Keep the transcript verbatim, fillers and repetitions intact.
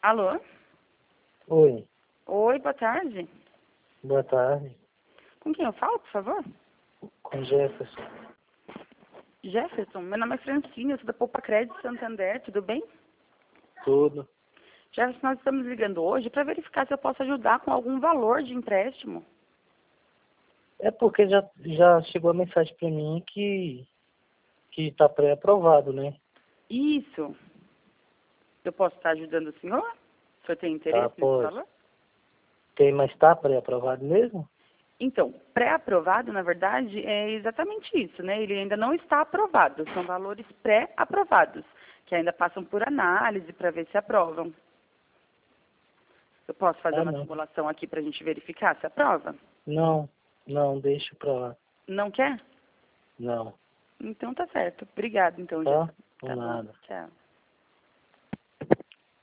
Alô? Oi, Oi, boa tarde. boa tarde. Com quem eu falo, por favor? Com Jefferson. Jefferson, meu nome é Francine, eu sou da Poupa Crédito Santander, tudo bem? Tudo. Jefferson, nós estamos ligando hoje para verificar se eu posso ajudar com algum valor de empréstimo. É porque já, já chegou a mensagem para mim que que está pré-aprovado, né? Isso. Eu posso estar ajudando o senhor? O senhor tem Tá, interesse nesse pode. valor? Tem, mas está pré-aprovado mesmo? Então, pré-aprovado, na verdade, é exatamente isso, né? Ele ainda não está aprovado. São valores pré-aprovados, que ainda passam por análise para ver se aprovam. Eu posso fazer Ah, uma não. simulação aqui para a gente verificar se aprova? Não, não, deixa pra lá. Não quer? Não, Então tá certo. Obrigada, então, tá? Jéssica. Por Tá bom. nada. Tchau.